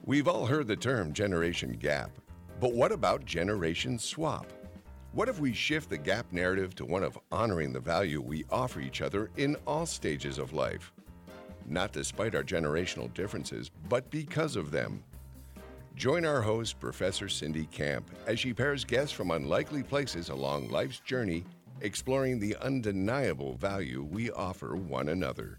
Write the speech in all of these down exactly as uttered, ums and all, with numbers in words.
We've all heard the term generation gap, but what about generation swap? What if we shift the gap narrative to one of honoring the value we offer each other in all stages of life? Not despite our generational differences, but because of them. Join our host, Professor Cindy Camp, as she pairs guests from unlikely places along life's journey, exploring the undeniable value we offer one another.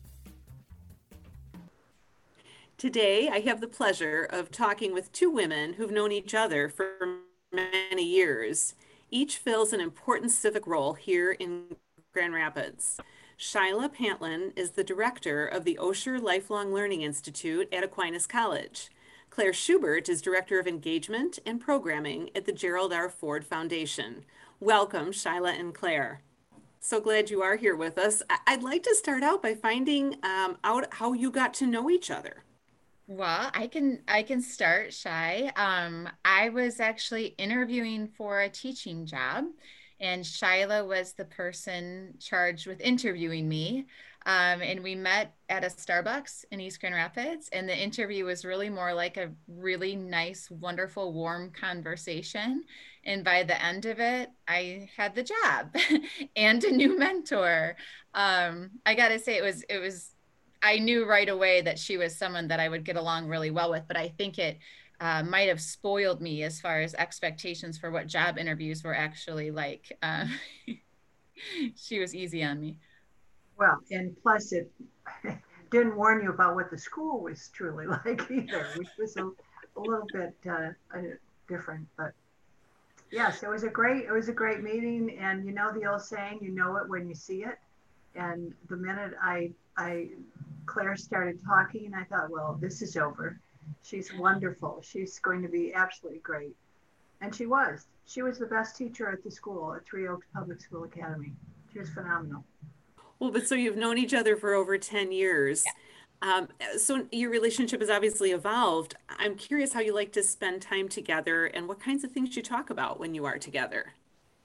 Today, I have the pleasure of talking with two women who've known each other for many years. Each fills an important civic role here in Grand Rapids. Shyla Pantlin is the director of the Osher Lifelong Learning Institute at Aquinas College. Claire Schubert is director of engagement and programming at the Gerald R. Ford Foundation. Welcome, Shyla and Claire. So glad you are here with us. I'd like to start out by finding um, out how you got to know each other. Well, I can I can start, Shy. Um, I was actually interviewing for a teaching job, and Shyla was the person charged with interviewing me. Um, and we met at a Starbucks in East Grand Rapids, and the interview was really more like a really nice, wonderful, warm conversation. And by the end of it, I had the job and a new mentor. Um, I got to say, it was it was. I knew right away that she was someone that I would get along really well with, but I think it uh, might have spoiled me as far as expectations for what job interviews were actually like. Uh, she was easy on me. Well, and plus it didn't warn you about what the school was truly like either, which was a, a little bit uh, uh, different. But yes, it was a great, it was a great meeting. And you know the old saying, you know it when you see it. And the minute I, I, Claire started talking, I thought, well, this is over. She's wonderful. She's going to be absolutely great. And she was. She was the best teacher at the school, at Three Oaks Public School Academy. She was phenomenal. Well, but so you've known each other for over ten years. Yeah. Um, so your relationship has obviously evolved. I'm curious how you like to spend time together and what kinds of things you talk about when you are together.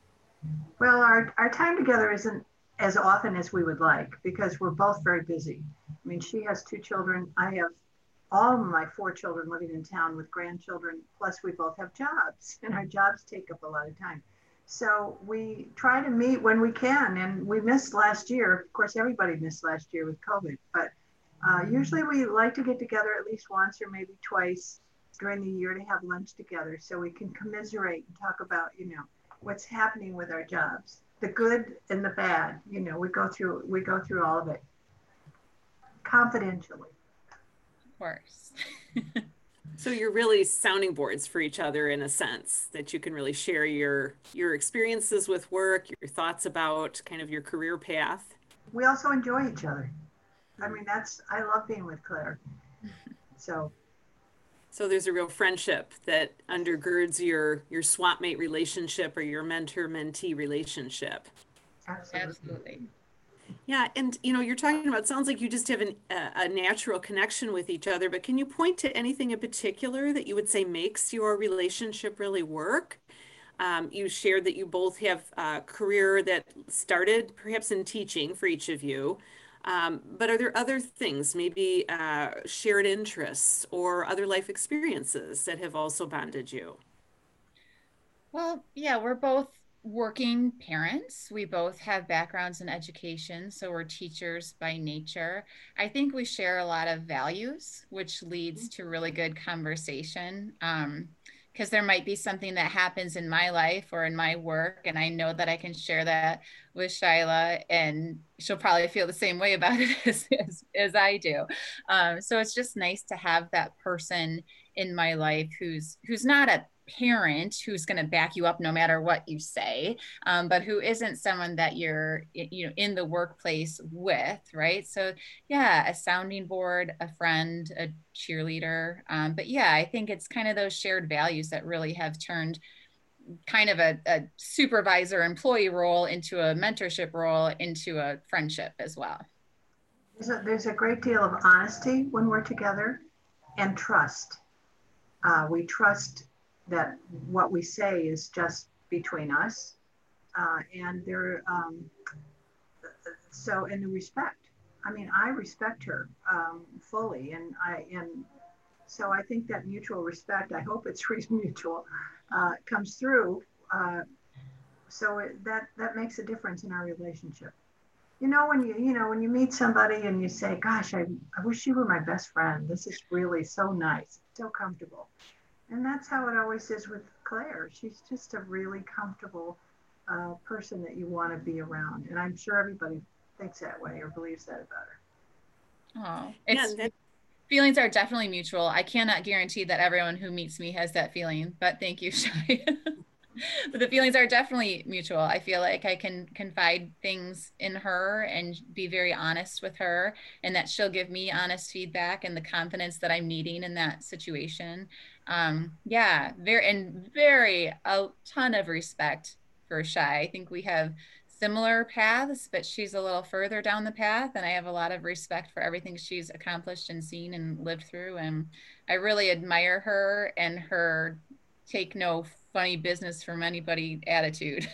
Well, our, our time together isn't as often as we would like because we're both very busy. I mean, she has two children. I have all of my four children living in town with grandchildren, plus we both have jobs, and our jobs take up a lot of time. So we try to meet when we can, and we missed last year. Of course, everybody missed last year with COVID, but uh, usually we like to get together at least once or maybe twice during the year to have lunch together so we can commiserate and talk about, you know, what's happening with our jobs. The good and the bad, you know, we go through, we go through all of it confidentially. Of course. So you're really sounding boards for each other in a sense that you can really share your, your experiences with work, your thoughts about kind of your career path. We also enjoy each other. I mean, that's, I love being with Claire. So. So there's a real friendship that undergirds your your swap mate relationship or your mentor-mentee relationship. Absolutely. Absolutely. Yeah, and you know, you're talking about, sounds like you just have an, a, a natural connection with each other, but can you point to anything in particular that you would say makes your relationship really work? Um, you shared that you both have a career that started perhaps in teaching for each of you. Um, but are there other things, maybe uh, shared interests or other life experiences that have also bonded you? Well, yeah, we're both working parents. We both have backgrounds in education, so we're teachers by nature. I think we share a lot of values, which leads to really good conversation. Um, because there might be something that happens in my life or in my work, and I know that I can share that with Shyla, and she'll probably feel the same way about it as, as, as I do. Um, so it's just nice to have that person in my life who's who's not a parent who's going to back you up no matter what you say, um, but who isn't someone that you're, you know, in the workplace with, right? So yeah, a sounding board, a friend, a cheerleader. Um, but yeah, I think it's kind of those shared values that really have turned kind of a, a supervisor employee role into a mentorship role into a friendship as well. There's a, there's a great deal of honesty when we're together and trust. Uh, we trust that what we say is just between us, uh, and there, um, so, and the respect. I mean, I respect her um, fully, and I, and So I think that mutual respect, I hope it's mutual, uh, comes through. Uh, so it, that, that makes a difference in our relationship. You know, when you, you know, when you meet somebody and you say, gosh, I, I wish you were my best friend. This is really so nice, so comfortable. And that's how it always is with Claire. She's just a really comfortable uh, person that you want to be around. And I'm sure everybody thinks that way or believes that about her. Oh, it's Yeah, that, feelings are definitely mutual. I cannot guarantee that everyone who meets me has that feeling, but thank you, Shai. But the feelings are definitely mutual. I feel like I can confide things in her and be very honest with her, and that she'll give me honest feedback and the confidence that I'm needing in that situation. Um, yeah, very, and very, a ton of respect for Shai. I think we have similar paths, but she's a little further down the path, and I have a lot of respect for everything she's accomplished and seen and lived through. And I really admire her and her take no funny business from anybody attitude.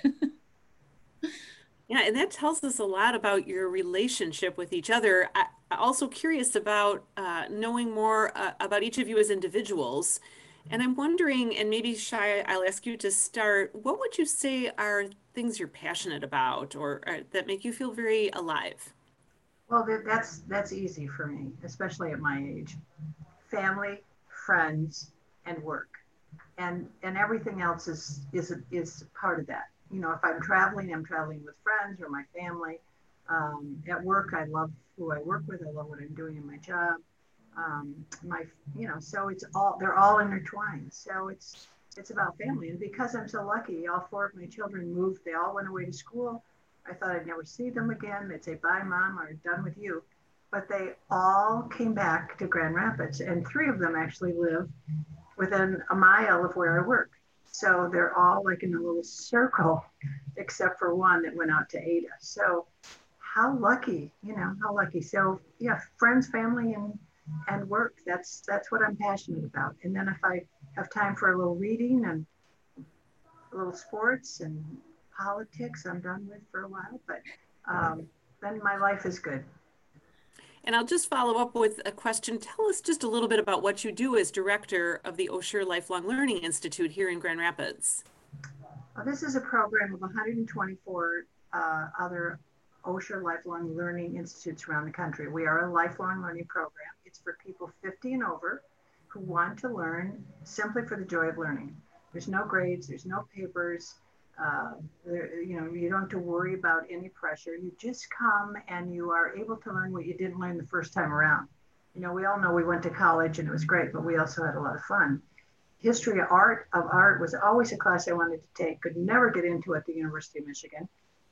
yeah, and that tells us a lot about your relationship with each other. I, I'm also curious about uh, knowing more uh, about each of you as individuals. And I'm wondering, and maybe Shai, I'll ask you to start, what would you say are things you're passionate about or, or that make you feel very alive? Well, that, that's that's easy for me, especially at my age. Family, friends, and work, and and everything else is is is part of that. You know, if I'm traveling, I'm traveling with friends or my family. Um, at work, I love who I work with. I love what I'm doing in my job. Um, my, you know, so it's all they're all intertwined. So it's it's about family, and because I'm so lucky, all four of my children moved. They all went away to school. I thought I'd never see them again. They'd say, bye, mom, or done with you. But they all came back to Grand Rapids, and three of them actually live within a mile of where I work. So they're all like in a little circle, except for one that went out to Ada. So how lucky, you know, how lucky. So yeah, friends, family, and and work. That's that's what I'm passionate about. And then if I have time for a little reading and a little sports and politics, I'm done with for a while. But um, then my life is good. And I'll just follow up with a question. Tell us just a little bit about what you do as director of the Osher Lifelong Learning Institute here in Grand Rapids. Well, this is a program of one hundred twenty-four uh, other Osher Lifelong Learning Institutes around the country. We are a lifelong learning program. It's for people fifty and over who want to learn simply for the joy of learning. There's no grades, there's no papers, uh, there, you know, you don't have to worry about any pressure. You just come and you are able to learn what you didn't learn the first time around. You know, we all know we went to college and it was great, but we also had a lot of fun. History of art of art was always a class I wanted to take, could never get into at the University of Michigan.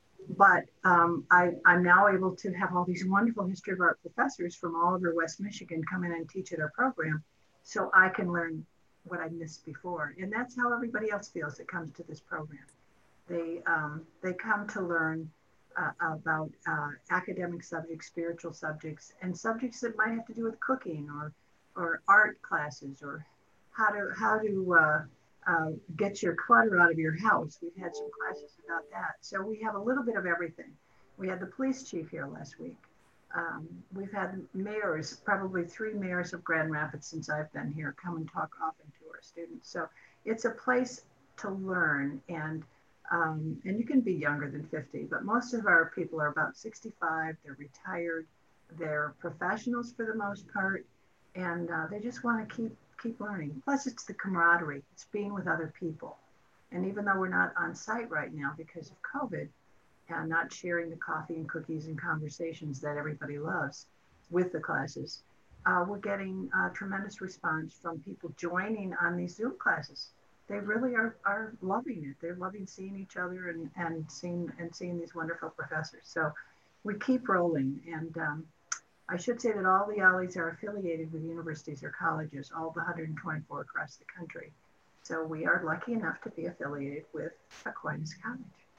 But um, I, I'm now able to have all these wonderful history of art professors from all over West Michigan come in and teach at our program so I can learn what I missed before. And that's how everybody else feels that comes to this program. They, um, they come to learn uh, about uh, academic subjects, spiritual subjects, and subjects that might have to do with cooking or, or art classes or how to, how to uh, uh, get your clutter out of your house. We've had some classes about that. So we have a little bit of everything. We had the police chief here last week. Um, we've had mayors, probably three mayors of Grand Rapids since I've been here, come and talk often to our students. So it's a place to learn, and um, and you can be younger than fifty, but most of our people are about sixty-five, they're retired, they're professionals for the most part, and uh, they just want to keep keep learning. Plus it's the camaraderie, it's being with other people. And even though we're not on site right now because of COVID, and not sharing the coffee and cookies and conversations that everybody loves with the classes, uh, we're getting a tremendous response from people joining on these Zoom classes. They really are, are loving it. They're loving seeing each other and, and seeing and seeing these wonderful professors. So we keep rolling. And um, I should say that all the Ollies are affiliated with universities or colleges, all the one hundred twenty-four across the country. So we are lucky enough to be affiliated with Aquinas College.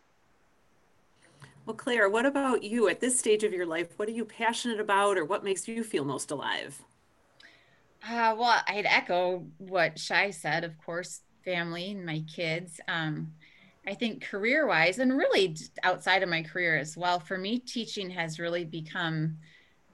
Well, Claire, what about you at this stage of your life? What are you passionate about, or what makes you feel most alive? Uh, well, I'd echo what Shai said, of course, family and my kids. Um, I think career-wise, and really outside of my career as well, for me, teaching has really become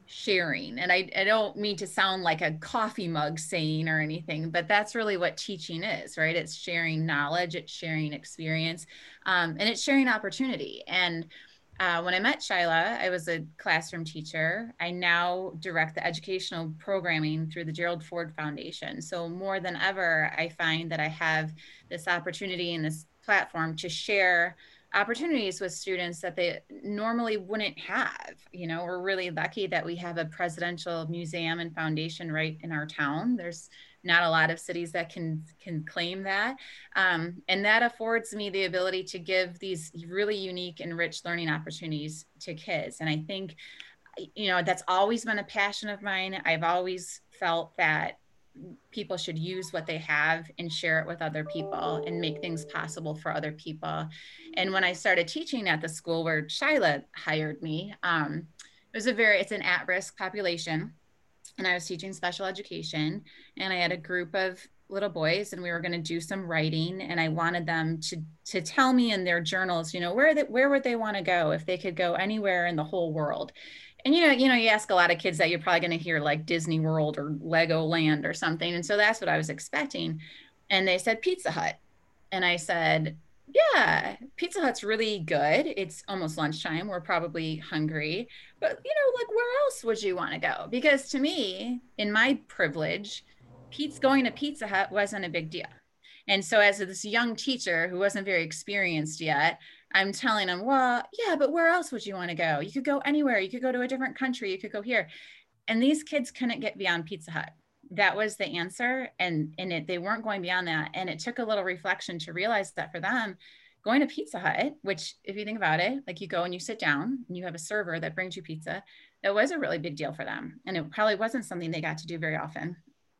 sharing. And I, I don't mean to sound like a coffee mug saying or anything, but that's really what teaching is, right? It's sharing knowledge, it's sharing experience, um, and it's sharing opportunity. And uh, when I met Shyla, I was a classroom teacher. I now direct the educational programming through the Gerald Ford Foundation. So more than ever, I find that I have this opportunity and this platform to share opportunities with students that they normally wouldn't have. You know, we're really lucky that we have a presidential museum and foundation right in our town. There's not a lot of cities that can can claim that. Um, and that affords me the ability to give these really unique and rich learning opportunities to kids. And I think, you know, that's always been a passion of mine. I've always felt that people should use what they have and share it with other people and make things possible for other people. And when I started teaching at the school where Shyla hired me, um, it was a very, it's an at-risk population. And I was teaching special education, and I had a group of little boys, and we were going to do some writing, and I wanted them to to tell me in their journals, you know, where they, where would they want to go if they could go anywhere in the whole world. And you know, you know, you ask a lot of kids that, you're probably going to hear like Disney World or Legoland or something. And so that's what I was expecting. And they said Pizza Hut. And I said, yeah, Pizza Hut's really good. It's almost lunchtime. We're probably hungry. But, you know, like, where else would you want to go? Because to me, in my privilege, pizza, going to Pizza Hut wasn't a big deal. And so as this young teacher who wasn't very experienced yet, I'm telling them, well, yeah, but where else would you want to go? You could go anywhere. You could go to a different country. You could go here. And these kids couldn't get beyond Pizza Hut. That was the answer. And, and it, they weren't going beyond that. And it took a little reflection to realize that for them, going to Pizza Hut, which if you think about it, like you go and you sit down and you have a server that brings you pizza, that was a really big deal for them. And it probably wasn't something they got to do very often.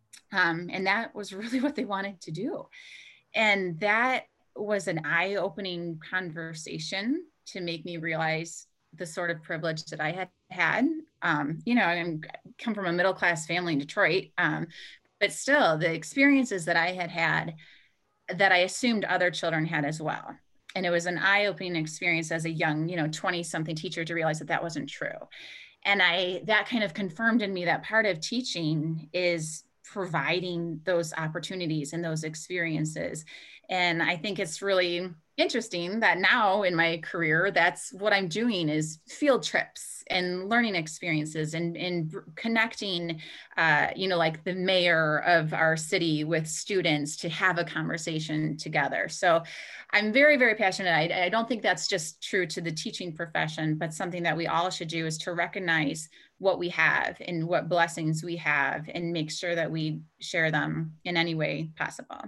Um, and that was really what they wanted to do. And that was an eye-opening conversation to make me realize the sort of privilege that I had had. Um, you know, I come from a middle-class family in Detroit, um, but still the experiences that I had had that I assumed other children had as well. And it was an eye-opening experience as a young, you know, twenty something teacher to realize that that wasn't true. And I, that kind of confirmed in me that part of teaching is providing those opportunities and those experiences. And I think it's really interesting that now in my career, that's what I'm doing, is field trips and learning experiences and, and connecting, uh, you know, like the mayor of our city with students to have a conversation together. So I'm very, very passionate. I, I don't think that's just true to the teaching profession, but something that we all should do is to recognize what we have and what blessings we have and make sure that we share them in any way possible.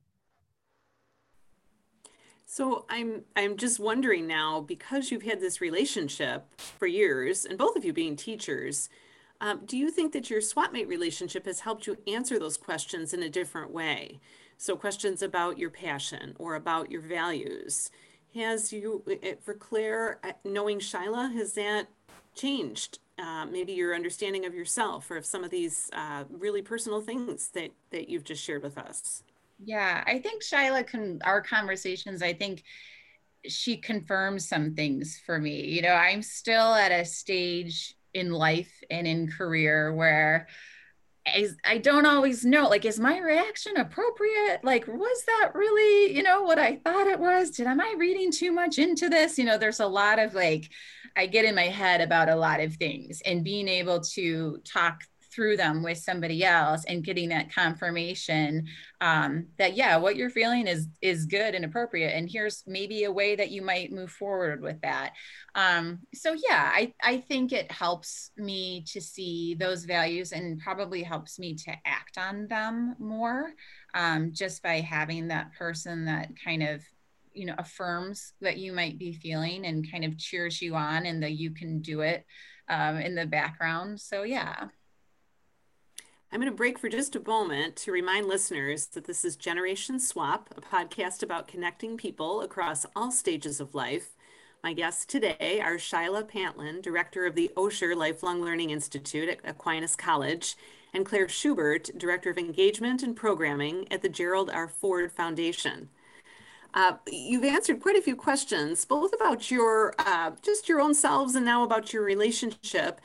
So I'm I'm just wondering now, because you've had this relationship for years, and both of you being teachers, um, do you think that your SWAPmate relationship has helped you answer those questions in a different way? So questions about your passion or about your values. Has you, for Claire, knowing Shyla, has that changed? Uh, maybe your understanding of yourself or of some of these uh, really personal things that, that you've just shared with us? Yeah, I think Shyla, can, our conversations, I think she confirms some things for me. You know, I'm still at a stage in life and in career where I, I don't always know, like, is my reaction appropriate? Like, was that really, you know, what I thought it was? Did, am I reading too much into this? You know, there's a lot of like, I get in my head about a lot of things, and being able to talk through them with somebody else and getting that confirmation um, that, yeah, what you're feeling is is good and appropriate. And here's maybe a way that you might move forward with that. Um, so yeah, I, I think it helps me to see those values and probably helps me to act on them more, um, just by having that person that kind of, you know, affirms that you might be feeling and kind of cheers you on, and that you can do it um, in the background. So yeah. I'm going to break for just a moment to remind listeners that this is Generation Swap, a podcast about connecting people across all stages of life. My guests today are Shyla Pantlin, Director of the Osher Lifelong Learning Institute at Aquinas College, and Claire Schubert, Director of Engagement and Programming at the Gerald R. Ford Foundation. Uh, you've answered quite a few questions, both about your, uh, just your own selves and now about your relationship.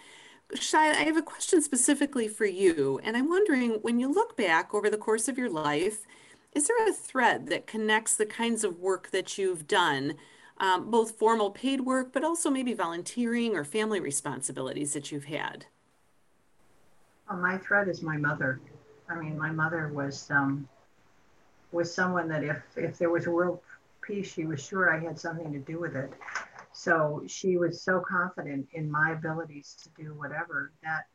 Shai, I have a question specifically for you, and I'm wondering, when you look back over the course of your life, is there a thread that connects the kinds of work that you've done, um, both formal paid work, but also maybe volunteering or family responsibilities that you've had? Well, my thread is my mother. I mean, my mother was um, was someone that if if there was a world peace, she was sure I had something to do with it. So she was so confident in my abilities to do whatever that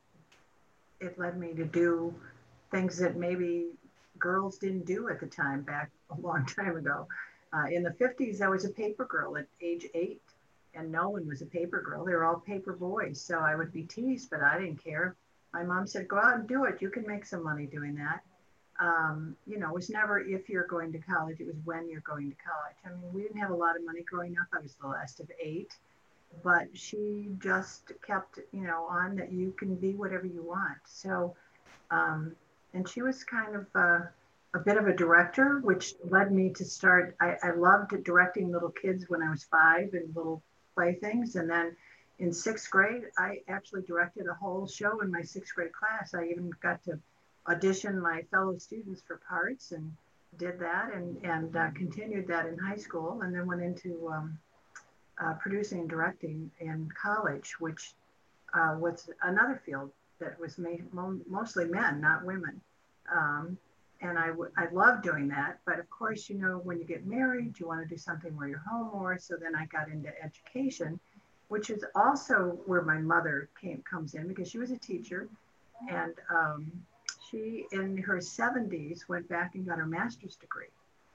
it led me to do things that maybe girls didn't do at the time back a long time ago. Uh, in the fifties, I was a paper girl at age eight, and no one was a paper girl. They were all paper boys. So I would be teased, but I didn't care. My mom said, go out and do it. You can make some money doing that. Um, you know, it was never if you're going to college, it was when you're going to college. I mean, we didn't have a lot of money growing up. I was the last of eight, but she just kept, you know, on that you can be whatever you want. So, um, and she was kind of uh, a bit of a director, which led me to start. I, I loved directing little kids when I was five and little playthings. And then in sixth grade, I actually directed a whole show in my sixth grade class. I even got to audition my fellow students for parts and did that and, and uh, continued that in high school, and then went into um, uh, producing and directing in college, which uh, was another field that was made mo- mostly men, not women. Um, and I, w- I love doing that. But of course, you know, when you get married, you want to do something where you're home more. So then I got into education, which is also where my mother came comes in, because she was a teacher. And um, she, in her seventies, went back and got her master's degree.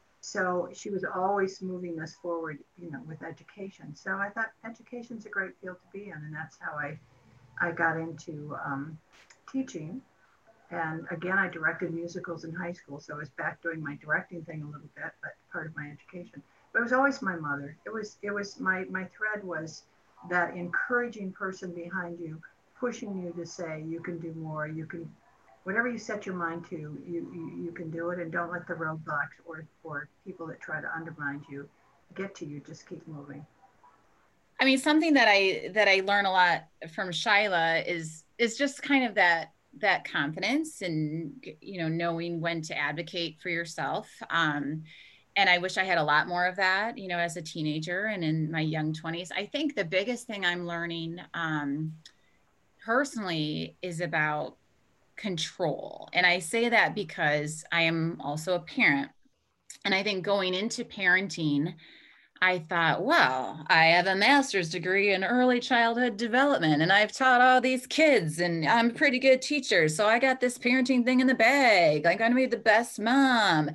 So she was always moving us forward, you know, with education. So I thought education's a great field to be in. And that's how I I got into um, teaching. And again, I directed musicals in high school. So I was back doing my directing thing a little bit, but part of my education. But it was always my mother. It was, it was my, my thread was that encouraging person behind you, pushing you to say, you can do more, you can, whatever you set your mind to, you, you, you can do it, and don't let the roadblocks or, or people that try to undermine you get to you. Just keep moving. I mean, something that I that I learn a lot from Shyla is is just kind of that that confidence and, you know, knowing when to advocate for yourself. Um, and I wish I had a lot more of that, you know, as a teenager and in my young twenties. I think the biggest thing I'm learning um, personally is about control. And I say that because I am also a parent. And I think going into parenting, I thought, well, I have a master's degree in early childhood development, and I've taught all these kids, and I'm a pretty good teacher. So I got this parenting thing in the bag. I'm going to be the best mom.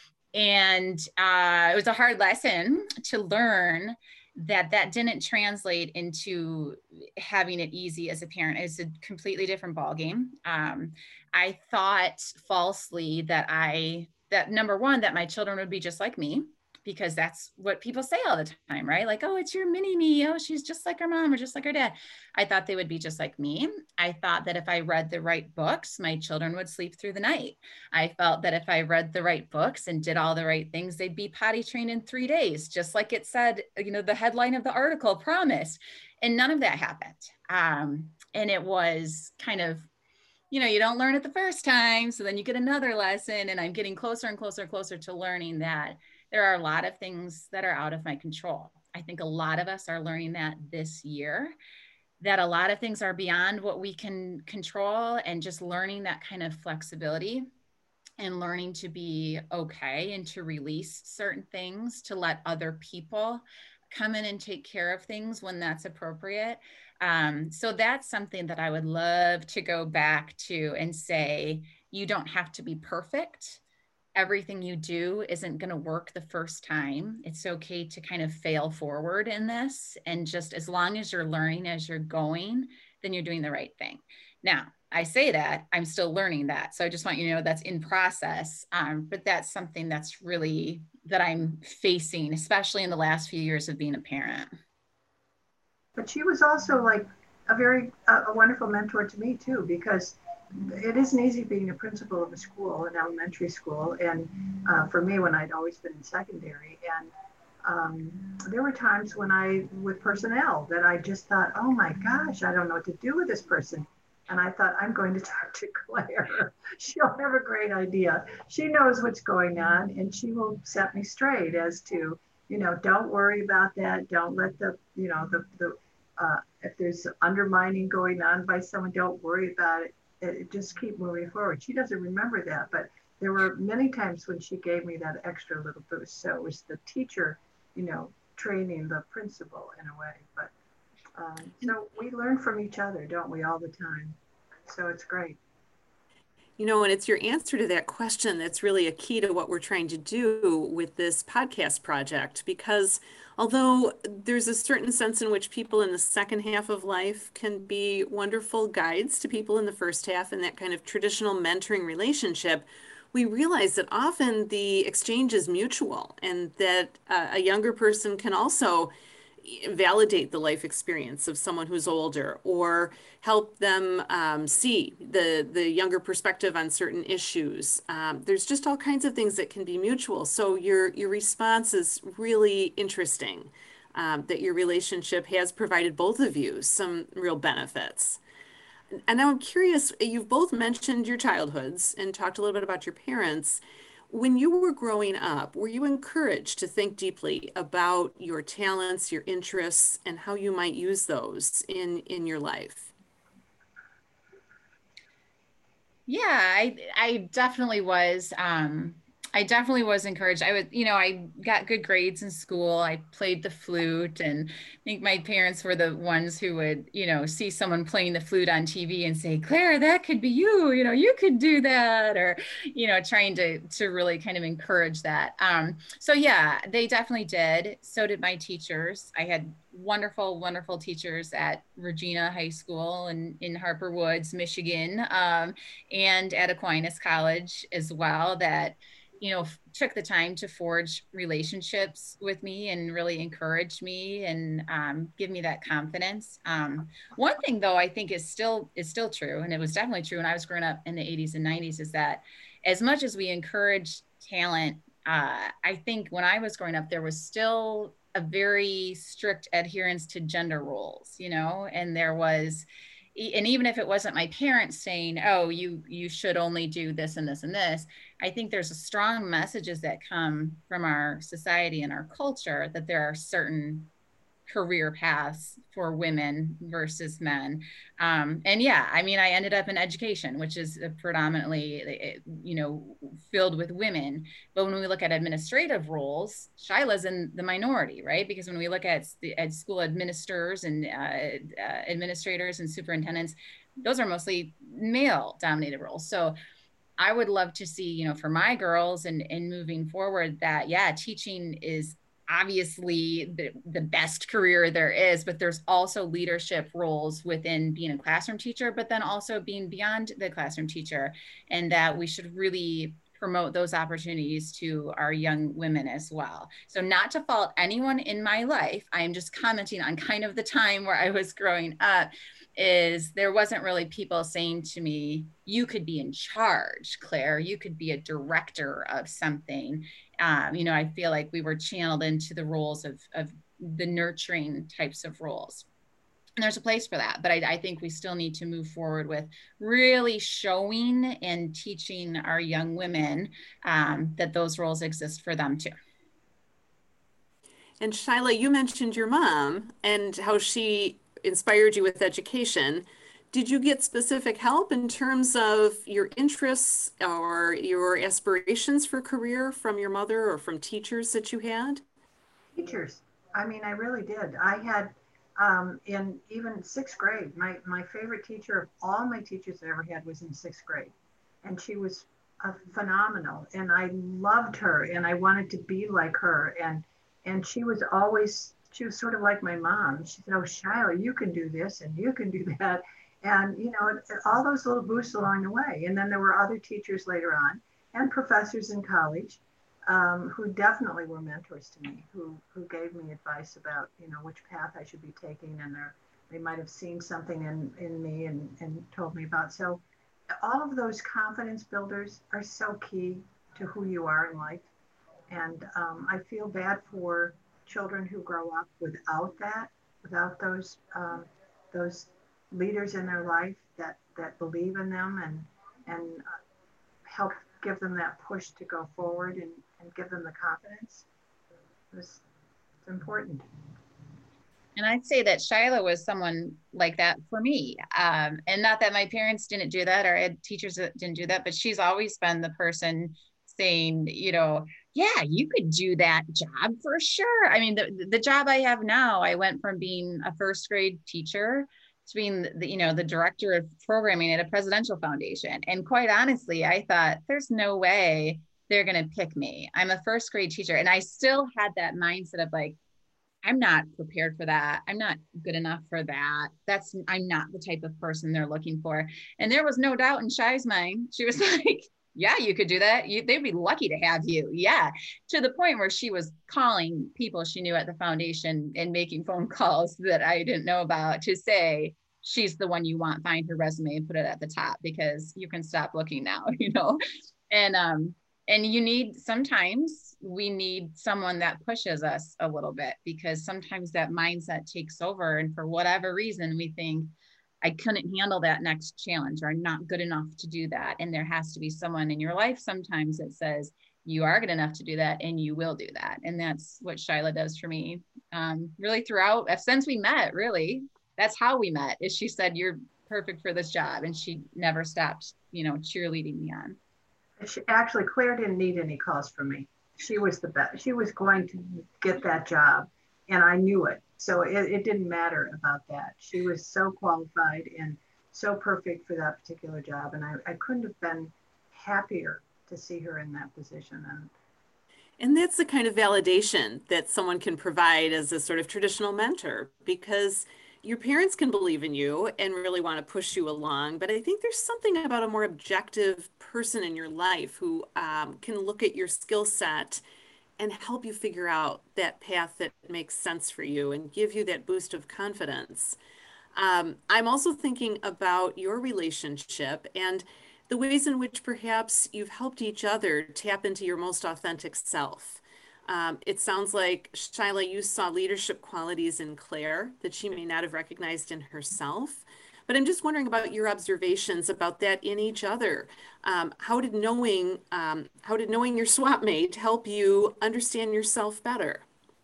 And uh, it was a hard lesson to learn that that didn't translate into having it easy as a parent. It's a completely different ballgame. Um, I thought falsely that I, that number one, that my children would be just like me, because that's what people say all the time, right? Like, oh, it's your mini me. Oh, she's just like her mom or just like her dad. I thought they would be just like me. I thought that if I read the right books, my children would sleep through the night. I felt that if I read the right books and did all the right things, they'd be potty trained in three days, just like it said, you know, the headline of the article promised. And none of that happened. Um, and it was kind of, you know, you don't learn it the first time. So then you get another lesson, and I'm getting closer and closer and closer to learning that there are a lot of things that are out of my control. I think a lot of us are learning that this year, that a lot of things are beyond what we can control, and just learning that kind of flexibility and learning to be okay and to release certain things, to let other people come in and take care of things when that's appropriate. Um, so that's something that I would love to go back to and say, you don't have to be perfect. Everything you do isn't going to work the first time. It's okay to kind of fail forward in this. And just as long as you're learning as you're going, then you're doing the right thing. Now, I say that, I'm still learning that. So I just want you to know that's in process. Um, but that's something that's really, that I'm facing, especially in the last few years of being a parent. But she was also like a very, uh, a wonderful mentor to me too, because it isn't easy being a principal of a school, an elementary school. And uh, for me, when I'd always been in secondary, and um, there were times when I, with personnel, that I just thought, oh my gosh, I don't know what to do with this person. And I thought, I'm going to talk to Claire. She'll have a great idea. She knows what's going on and she will set me straight as to, you know, don't worry about that. Don't let the, you know, the, the uh, if there's undermining going on by someone, don't worry about it. It. Just keep moving forward. She doesn't remember that, but there were many times when she gave me that extra little boost. So it was the teacher, you know, training the principal in a way. But um, so we learn from each other, don't we, all the time? So it's great. You know, and it's your answer to that question that's really a key to what we're trying to do with this podcast project. Because although there's a certain sense in which people in the second half of life can be wonderful guides to people in the first half in that kind of traditional mentoring relationship, we realize that often the exchange is mutual and that uh, a younger person can also validate the life experience of someone who's older or help them um, see the the younger perspective on certain issues. Um, there's just all kinds of things that can be mutual. So your your response is really interesting, um, that your relationship has provided both of you some real benefits. And now I'm curious, you've both mentioned your childhoods and talked a little bit about your parents. When you were growing up, were you encouraged to think deeply about your talents, your interests, and how you might use those in, in your life? Yeah, I I definitely was. Um, I definitely was encouraged. I would, you know, I got good grades in school. I played the flute, and I think my parents were the ones who would, you know, see someone playing the flute on T V and say, "Claire, that could be you. You know, you could do that," or, you know, trying to to really kind of encourage that. Um, so yeah, they definitely did. So did my teachers. I had wonderful, wonderful teachers at Regina High School and in Harper Woods, Michigan. Um, and at Aquinas College as well that, you know, took the time to forge relationships with me and really encourage me and um, give me that confidence. Um, one thing though, I think is still, is still true. And it was definitely true when I was growing up in the eighties and nineties is that as much as we encourage talent, uh, I think when I was growing up, there was still a very strict adherence to gender roles, you know, and there was, and even if it wasn't my parents saying, oh, you you should only do this and this and this, I think there's a strong messages that come from our society and our culture that there are certain career paths for women versus men. Um, and yeah, I mean, I ended up in education, which is predominantly, you know, filled with women. But when we look at administrative roles, Shyla's in the minority, right? Because when we look at, at school administrators and uh, uh, administrators and superintendents, those are mostly male dominated roles. So I would love to see, you know, for my girls and, and moving forward that, yeah, teaching is obviously the, the best career there is, but there's also leadership roles within being a classroom teacher, but then also being beyond the classroom teacher, and that we should really promote those opportunities to our young women as well. So not to fault anyone in my life, I am just commenting on kind of the time where I was growing up, is there wasn't really people saying to me, you could be in charge, Claire, you could be a director of something. Um, you know, I feel like we were channeled into the roles of, of the nurturing types of roles. And there's a place for that, but I, I think we still need to move forward with really showing and teaching our young women um, that those roles exist for them too. And Shyla, you mentioned your mom and how she inspired you with education. Did you get specific help in terms of your interests or your aspirations for career from your mother or from teachers that you had? Teachers. I mean, I really did. I had um, in even sixth grade, my, my favorite teacher of all my teachers I ever had was in sixth grade. And she was uh, phenomenal. And I loved her and I wanted to be like her. And and she was always, she was sort of like my mom. She said, oh, Shyla, you can do this and you can do that. And, you know, all those little boosts along the way. And then there were other teachers later on and professors in college um, who definitely were mentors to me, who, who gave me advice about, you know, which path I should be taking. And they might have seen something in, in me and, and told me about. So all of those confidence builders are so key to who you are in life. And um, I feel bad for children who grow up without that, without those um, those leaders in their life that, that believe in them and, and uh, help give them that push to go forward and, and give them the confidence. It was, it's important. And I'd say that Shyla was someone like that for me. Um, and not that my parents didn't do that or I had teachers that didn't do that, but she's always been the person saying, you know, yeah, you could do that job for sure. I mean, the, the job I have now, I went from being a first grade teacher to being the, you know, the director of programming at a presidential foundation. And quite honestly, I thought there's no way they're going to pick me. I'm a first grade teacher. And I still had that mindset of like, I'm not prepared for that. I'm not good enough for that. That's, I'm not the type of person they're looking for. And there was no doubt in Shy's mind. She was like, yeah, you could do that. You, they'd be lucky to have you. Yeah. To the point where she was calling people she knew at the foundation and making phone calls that I didn't know about to say, she's the one you want, find her resume and put it at the top because you can stop looking now, you know? And, um, and you need, sometimes we need someone that pushes us a little bit because sometimes that mindset takes over. And for whatever reason, we think, I couldn't handle that next challenge or I'm not good enough to do that. And there has to be someone in your life sometimes that says, you are good enough to do that and you will do that. And that's what Shyla does for me. Um, really throughout, since we met, really, that's how we met, is she said, you're perfect for this job. And she never stopped, you know, cheerleading me on. She, actually, Claire didn't need any calls from me. She was the best. She was going to get that job and I knew it. So it, it didn't matter about that. She was so qualified and so perfect for that particular job. And I, I couldn't have been happier to see her in that position. And, and that's the kind of validation that someone can provide as a sort of traditional mentor, because your parents can believe in you and really want to push you along. But I think there's something about a more objective person in your life who um, can look at your skill set and help you figure out that path that makes sense for you and give you that boost of confidence. Um, I'm also thinking about your relationship and the ways in which perhaps you've helped each other tap into your most authentic self. Um, it sounds like, Shyla, you saw leadership qualities in Claire that she may not have recognized in herself. But I'm just wondering about your observations about that in each other. Um, how did knowing um, how did knowing your swap mate help you understand yourself better?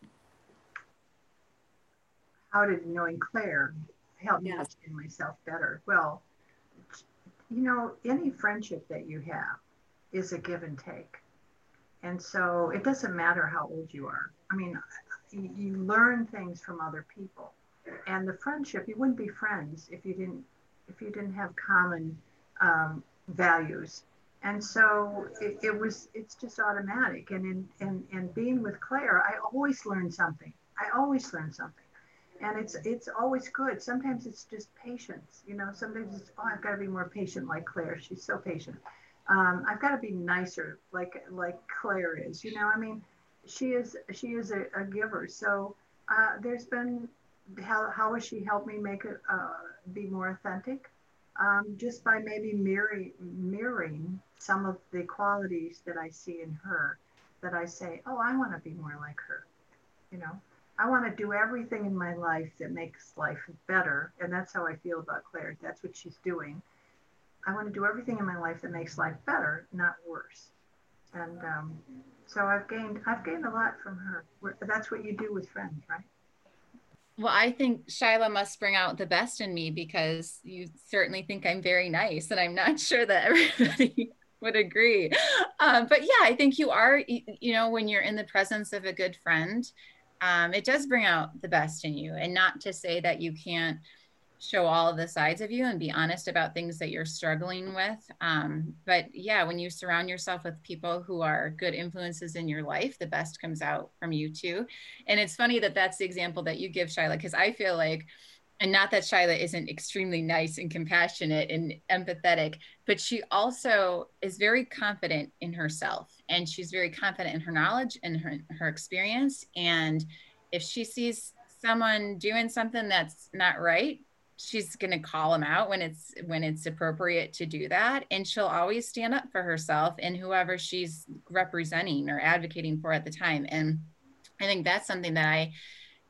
How did knowing Claire help me Yes. understand myself better? Well, you know, any friendship that you have is a give and take. And so it doesn't matter how old you are. I mean, you, you learn things from other people. And the friendship, you wouldn't be friends if you didn't if you didn't have common um, values. And so it, it was it's just automatic. And in and and being with Claire, I always learn something. I always learn something. And it's it's always good. Sometimes it's just patience. You know, sometimes it's, oh, I've got to be more patient like Claire. She's so patient. Um, I've got to be nicer like like Claire is. You know, I mean, she is she is a, a giver. So uh, there's been How, how has she helped me make it uh, be more authentic? Um, just by maybe mirroring, mirroring some of the qualities that I see in her, that I say, oh, I want to be more like her. You know, I want to do everything in my life that makes life better. And that's how I feel about Claire. That's what she's doing. I want to do everything in my life that makes life better, not worse. And um, so I've gained, I've gained a lot from her. That's what you do with friends, right? Well, I think Shyla must bring out the best in me because you certainly think I'm very nice, and I'm not sure that everybody would agree. Um, but yeah, I think you are, you know, when you're in the presence of a good friend, um, it does bring out the best in you. And not to say that you can't show all of the sides of you and be honest about things that you're struggling with. Um, but yeah, when you surround yourself with people who are good influences in your life, the best comes out from you too. And it's funny that that's the example that you give, Shyla, because I feel like, and not that Shyla isn't extremely nice and compassionate and empathetic, but she also is very confident in herself, and she's very confident in her knowledge and her, her experience. And if she sees someone doing something that's not right, she's going to call them out when it's when it's appropriate to do that. And she'll always stand up for herself and whoever she's representing or advocating for at the time. And I think that's something that I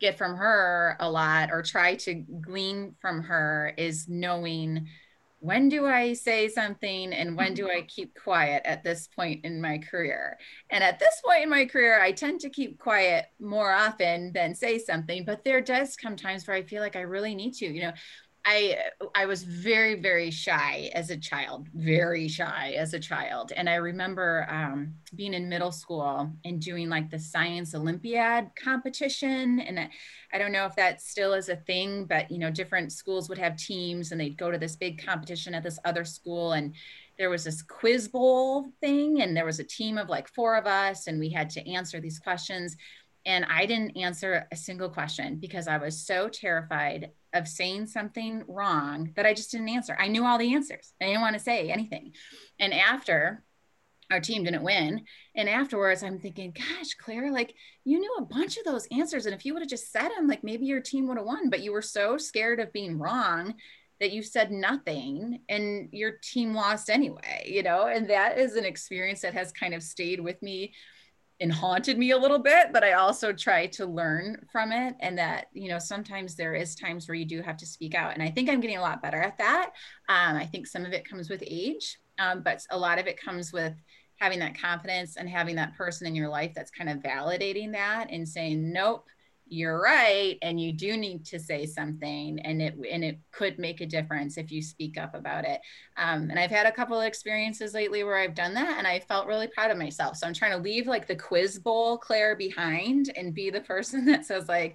get from her a lot, or try to glean from her, is knowing, when do I say something and when do I keep quiet at this point in my career? And at this point in my career, I tend to keep quiet more often than say something, but there does come times where I feel like I really need to, you know. I I was very, very shy as a child, very shy as a child. And I remember um, being in middle school and doing like the science Olympiad competition. And I, I don't know if that still is a thing, but you know, different schools would have teams and they'd go to this big competition at this other school. And there was this quiz bowl thing, and there was a team of like four of us, and we had to answer these questions. And I didn't answer a single question because I was so terrified of saying something wrong that I just didn't answer. I knew all the answers. I didn't want to say anything. And after, our team didn't win, and afterwards I'm thinking, gosh, Claire, like, you knew a bunch of those answers, and if you would have just said them, like maybe your team would have won, but you were so scared of being wrong that you said nothing and your team lost anyway, you know. And that is an experience that has kind of stayed with me and haunted me a little bit, but I also try to learn from it. And that, you know, sometimes there is times where you do have to speak out. And I think I'm getting a lot better at that. Um, I think some of it comes with age, um, but a lot of it comes with having that confidence and having that person in your life that's kind of validating that and saying, nope, you're right, and you do need to say something, and it and it could make a difference if you speak up about it. Um, and I've had a couple of experiences lately where I've done that, and I felt really proud of myself. So I'm trying to leave like the quiz bowl Claire behind and be the person that says, like,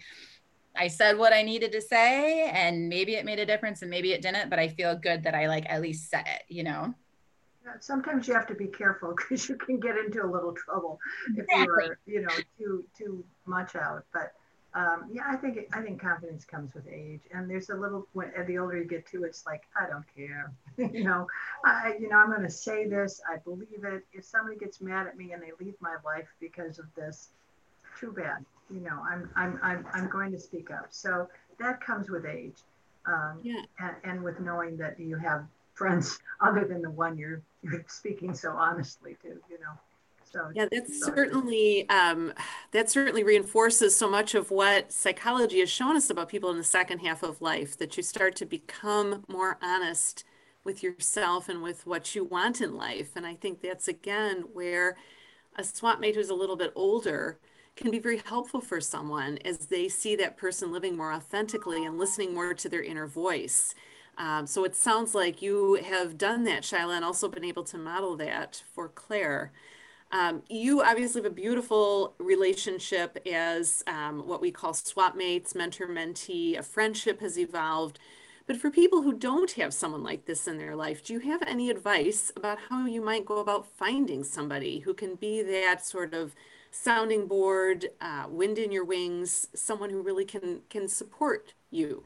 I said what I needed to say, and maybe it made a difference and maybe it didn't, but I feel good that I like at least said it, you know? Sometimes you have to be careful because you can get into a little trouble if Exactly. you're, you know, too too much out. But um, yeah, I think it, I think confidence comes with age, and there's a little. When the older you get too, it's like, I don't care, you know, I you know I'm going to say this. I believe it. If somebody gets mad at me and they leave my life because of this, too bad. You know, I'm I'm I'm I'm going to speak up. So that comes with age, um, Yeah. and, and with knowing that you have friends other than the one you're you're speaking so honestly to, you know. So Yeah, that's so certainly um, that certainly reinforces so much of what psychology has shown us about people in the second half of life, that you start to become more honest with yourself and with what you want in life. And I think that's again where a swap mate who's a little bit older can be very helpful for someone as they see that person living more authentically and listening more to their inner voice. Um, so it sounds like you have done that, Shyla, and also been able to model that for Claire. Um, you obviously have a beautiful relationship as um, what we call swap mates, mentor mentee. A friendship has evolved. But for people who don't have someone like this in their life, do you have any advice about how you might go about finding somebody who can be that sort of sounding board, uh, wind in your wings, someone who really can can support you?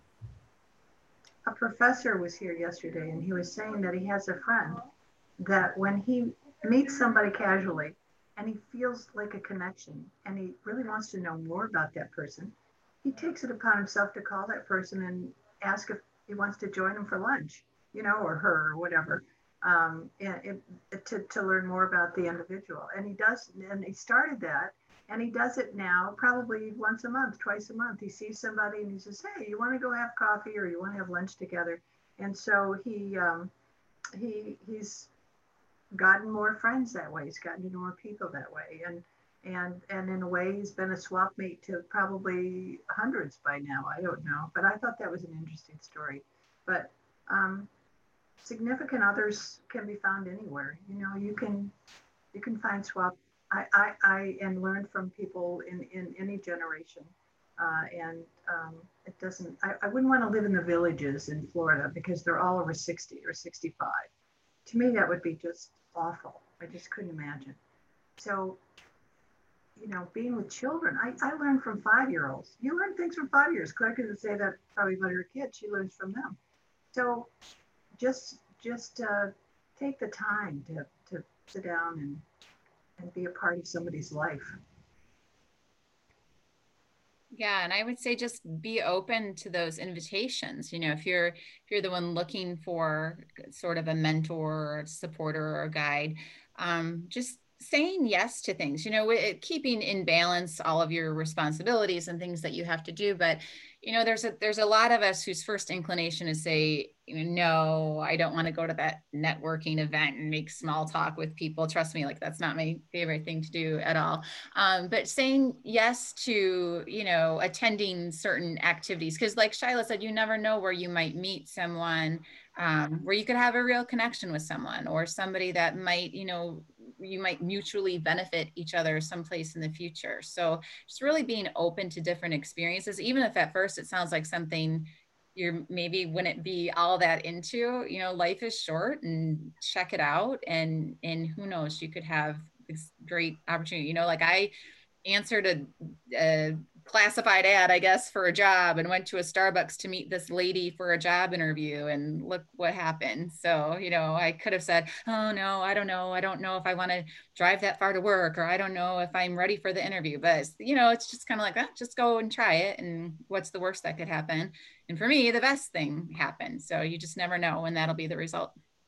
a professor was here yesterday and he was saying that he has a friend that when he meets somebody casually and he feels like a connection and he really wants to know more about that person, he takes it upon himself to call that person and ask if he wants to join him for lunch, you know, or her or whatever, um, and it, to, to learn more about the individual. And he does, and he started that. And he does it now probably once a month, twice a month. He sees somebody and he says, hey, you want to go have coffee or you want to have lunch together? And so he um, he he's gotten more friends that way. He's gotten to know more people that way. And and and in a way, he's been a swap mate to probably hundreds by now. I don't know. But I thought that was an interesting story. But um, significant others can be found anywhere. You know, you can you can find swap I, I, I and learn from people in, in any generation. Uh, and um, it doesn't, I, I wouldn't want to live in the villages in Florida because they're all over sixty or sixty-five. To me, that would be just awful. I just couldn't imagine. So, you know, being with children, I, I learned from five-year-olds. You learn things from five-years. Claire could say that probably about her kids. She learns from them. So just, just uh, take the time to, to sit down and and be a part of somebody's life. Yeah, and I would say just be open to those invitations. You know, if you're if you're the one looking for sort of a mentor or a supporter or a guide, um, just saying yes to things, you know, it, keeping in balance all of your responsibilities and things that you have to do. But, you know, there's a, there's a lot of us whose first inclination is say, you know, no, I don't want to go to that networking event and make small talk with people. Trust me, like that's not my favorite thing to do at all. Um, but saying yes to, you know, attending certain activities, because like Shyla said, you never know where you might meet someone um, where you could have a real connection with someone, or somebody that might, you know, you might mutually benefit each other someplace in the future. So just really being open to different experiences, even if at first it sounds like something you're maybe wouldn't be all that into, you know, life is short, and check it out. And, and who knows, you could have this great opportunity, you know, like I answered a, a classified ad, I guess, for a job, and went to a Starbucks to meet this lady for a job interview, and look what happened. So, you know, I could have said, oh no, I don't know. I don't know if I want to drive that far to work, or I don't know if I'm ready for the interview. But, you know, it's just kind of like, oh, just go and try it. And what's the worst that could happen? And for me, the best thing happened. So you just never know when that'll be the result.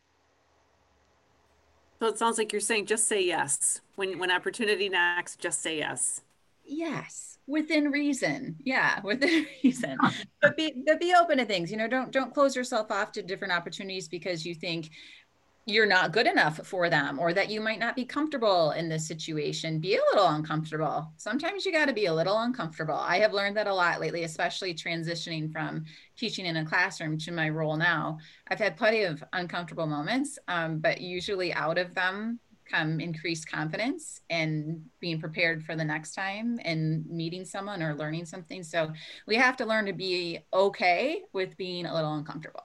So it sounds like you're saying just say yes. When when opportunity knocks, just say yes. Yes, within reason. Yeah, within reason. But be but be open to things. You know, don't don't close yourself off to different opportunities because you think you're not good enough for them, or that you might not be comfortable in this situation. Be a little uncomfortable. Sometimes you got to be a little uncomfortable. I have learned that a lot lately, especially transitioning from teaching in a classroom to my role now. I've had plenty of uncomfortable moments, um, but usually out of them come increased confidence and being prepared for the next time and meeting someone or learning something. So we have to learn to be okay with being a little uncomfortable.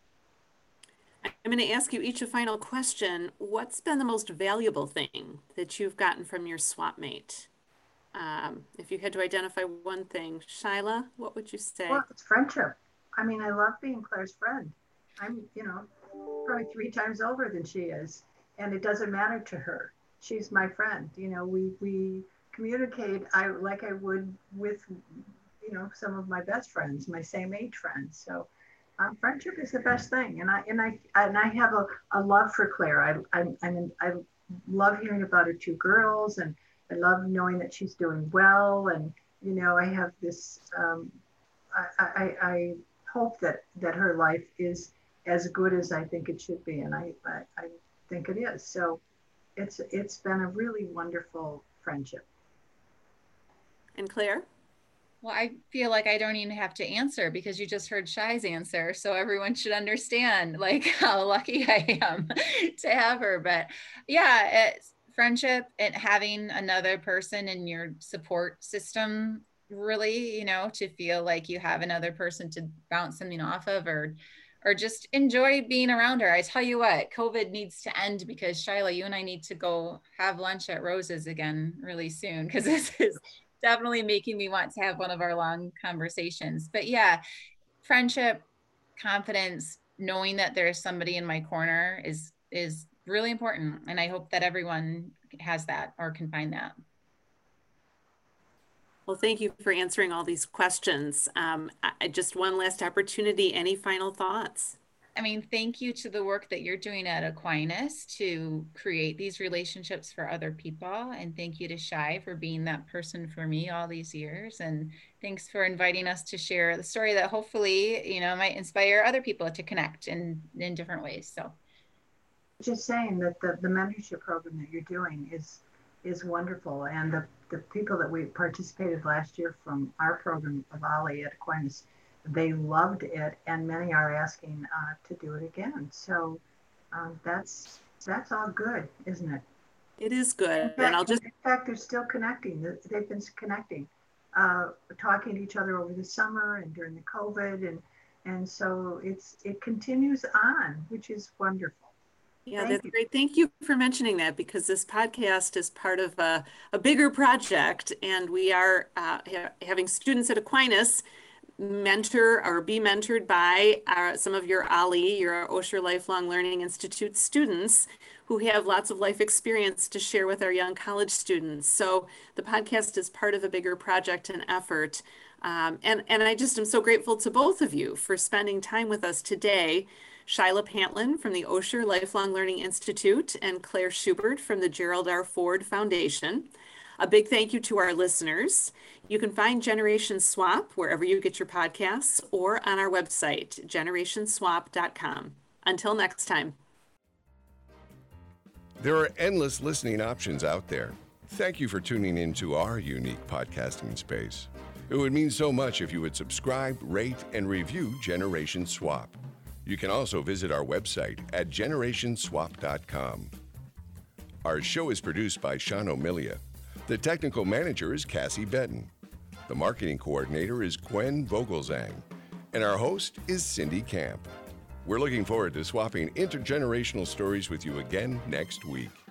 I'm going to ask you each a final question. What's been the most valuable thing that you've gotten from your swap mate? Um, if you had to identify one thing, Shyla, what would you say? Well, it's friendship. I mean, I love being Claire's friend. I'm, you know, probably three times older than she is, and it doesn't matter to her. She's my friend. You know, we we communicate I like I would with, you know, some of my best friends, my same age friends. So um, friendship is the best thing, and I and I and I have a, a love for Claire. I I I mean I love hearing about her two girls, and I love knowing that she's doing well. And you know, I have this. Um, I, I I hope that that her life is as good as I think it should be, and I I, I think it is. So it's it's been a really wonderful friendship. And Claire? Well, I feel like I don't even have to answer because you just heard Shy's answer. So everyone should understand like how lucky I am to have her. But yeah, it's friendship and having another person in your support system, really, you know, to feel like you have another person to bounce something off of, or or just enjoy being around her. I tell you what, COVID needs to end, because Shyla, you and I need to go have lunch at Rose's again really soon, because this is definitely making me want to have one of our long conversations. But yeah, friendship, confidence, knowing that there's somebody in my corner is is really important. And I hope that everyone has that or can find that. Well, thank you for answering all these questions. Um, I, just one last opportunity. Any final thoughts? I mean, thank you to the work that you're doing at Aquinas to create these relationships for other people. And thank you to Shy for being that person for me all these years. And thanks for inviting us to share the story that hopefully, you know, might inspire other people to connect in, in different ways. So just saying that the, the mentorship program that you're doing is is wonderful. And the, the people that we participated last year from our program of Ollie at Aquinas, they loved it, and many are asking uh, to do it again. So um, that's that's all good, isn't it? It is good. In fact, and I'll just in fact, they're still connecting. They've been connecting, uh, talking to each other over the summer and during the COVID, and and so it's it continues on, which is wonderful. Yeah, Thank that's you. great. Thank you for mentioning that, because this podcast is part of a, a bigger project, and we are uh, ha having students at Aquinas mentor or be mentored by our, some of your Ollie, your Osher Lifelong Learning Institute students who have lots of life experience to share with our young college students. So the podcast is part of a bigger project and effort. Um, and, and I just am so grateful to both of you for spending time with us today Shyla Pantlin from the Osher Lifelong Learning Institute, and Claire Schubert from the Gerald R. Ford Foundation. A big thank you to our listeners. You can find Generation Swap wherever you get your podcasts or on our website, generation swap dot com. Until next time. There are endless listening options out there. Thank you for tuning into our unique podcasting space. It would mean so much if you would subscribe, rate, and review Generation Swap. You can also visit our website at generation swap dot com. Our show is produced by Sean O'Milia. The technical manager is Cassie Benton. The marketing coordinator is Gwen Vogelzang. And our host is Cindy Camp. We're looking forward to swapping intergenerational stories with you again next week.